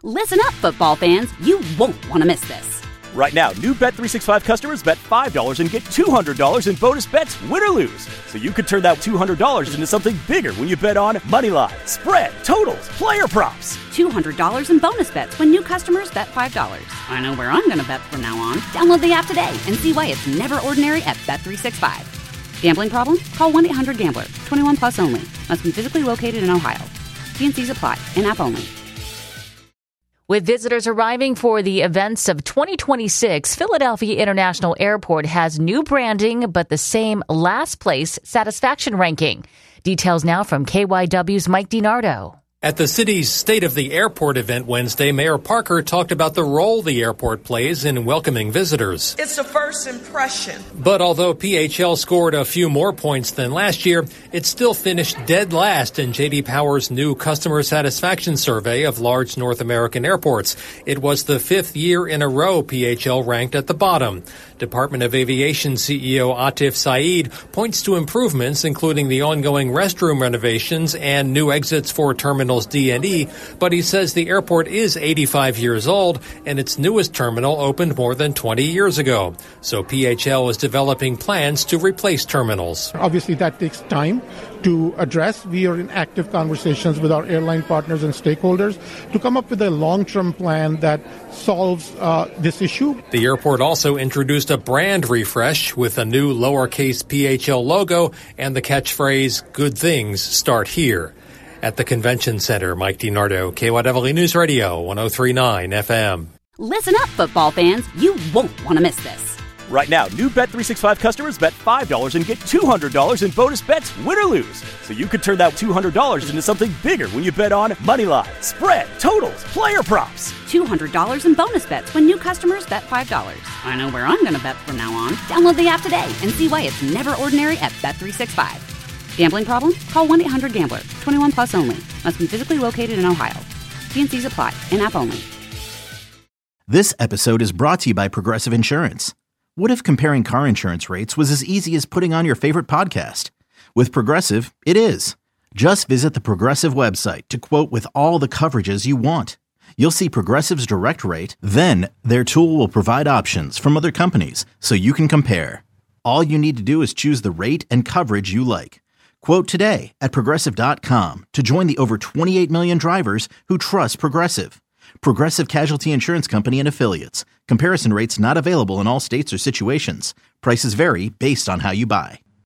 Listen up, football fans. You won't want to miss this. Right now, new Bet365 customers bet $5 and get $200 in bonus bets, win or lose. So you could turn that $200 into something bigger when you bet on moneyline, spread, totals, player props. $200 in bonus bets when new customers bet $5. I know where I'm going to bet from now on. Download the app today and see why it's never ordinary at Bet365. Gambling problem? Call 1-800-GAMBLER. 21 plus only. Must be physically located in Ohio. T&Cs apply. In-app only. With visitors arriving for the events of 2026, Philadelphia International Airport has new branding but the same last place satisfaction ranking. Details now from KYW's Mike DiNardo. At the city's State of the Airport event Wednesday, Mayor Parker talked about the role the airport plays in welcoming visitors. It's a first impression. But although PHL scored a few more points than last year, it still finished dead last in J.D. Power's new customer satisfaction survey of large North American airports. It was the fifth year in a row PHL ranked at the bottom. Department of Aviation CEO Atif Saeed points to improvements, including the ongoing restroom renovations and new exits for terminals D and E, but he says the airport is 85 years old and its newest terminal opened more than 20 years ago. So PHL is developing plans to replace terminals. Obviously, that takes time to address. We are in active conversations with our airline partners and stakeholders to come up with a long-term plan that solves this issue. The airport also introduced a brand refresh with a new lowercase PHL logo and the catchphrase, "Good things start here." At the Convention Center, Mike DiNardo, KYW News Radio, 103.9 FM. Listen up, football fans. You won't want to miss this. Right now, new Bet365 customers bet $5 and get $200 in bonus bets, win or lose. So you could turn that $200 into something bigger when you bet on moneyline, spread, totals, player props. $200 in bonus bets when new customers bet $5. I know where I'm going to bet from now on. Download the app today and see why it's never ordinary at Bet365. Gambling problem? Call 1-800-GAMBLER. 21 plus only. Must be physically located in Ohio. T&Cs apply. In-app only. This episode is brought to you by Progressive Insurance. What if comparing car insurance rates was as easy as putting on your favorite podcast? With Progressive, it is. Just visit the Progressive website to quote with all the coverages you want. You'll see Progressive's direct rate, then their tool will provide options from other companies so you can compare. All you need to do is choose the rate and coverage you like. Quote today at Progressive.com to join the over 28 million drivers who trust Progressive. Progressive Casualty Insurance Company and Affiliates. Comparison rates not available in all states or situations. Prices vary based on how you buy.